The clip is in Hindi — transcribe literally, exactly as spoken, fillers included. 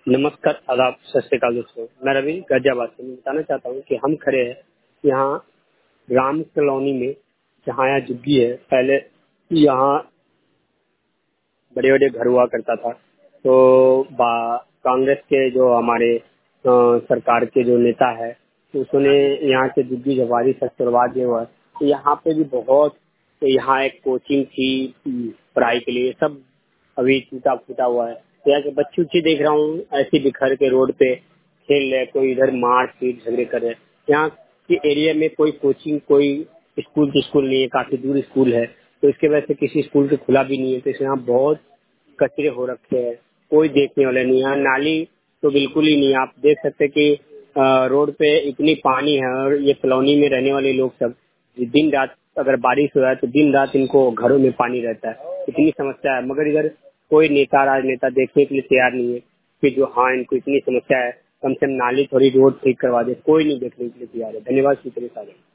नमस्कार, आदाब, सत श्री अकाल दोस्तों। मैं रवि गाजियाबाद से मैं बताना चाहता हूँ कि हम खड़े हैं यहाँ राम कॉलोनी में, जहाँ यहाँ झुग्गी है। पहले यहाँ बड़े बड़े घर हुआ करता था, तो बा- कांग्रेस के जो हमारे अ, सरकार के जो नेता है, तो उसने यहाँ से झुग्गी जवारी सब करवा दिया हुआ है। तो यहाँ पे भी बहुत, तो यहाँ एक कोचिंग थी पढ़ाई के लिए, सब अभी टूटा फूटा हुआ है। तो यहाँ के बच्चे उच्चे देख रहा हूँ ऐसे बिखर के रोड पे खेल रहे, कोई इधर मार पीट झगड़े कर रहे। यहाँ के एरिया में कोई कोचिंग, कोई स्कूल तो स्कूल नहीं है, काफी दूर स्कूल है, तो इसके वजह से किसी स्कूल को खुला भी नहीं है। तो इसलिए यहाँ बहुत कचरे हो रखे हैं, कोई देखने वाला नहीं है। नाली तो बिल्कुल ही नहीं, आप देख सकते कि अ, रोड पे इतनी पानी है, और ये कॉलोनी में रहने वाले लोग सब दिन रात, अगर बारिश हो जाए तो दिन रात इनको घरों में पानी रहता है, इतनी समस्या है। मगर इधर कोई नेता राजनेता देखने के लिए तैयार नहीं है कि जो हाँ इनको इतनी समस्या है, कम से कम नाली थोड़ी रोड ठीक करवा दे। कोई नहीं देखने के लिए तैयार है। धन्यवाद, शुक्रिया साहब।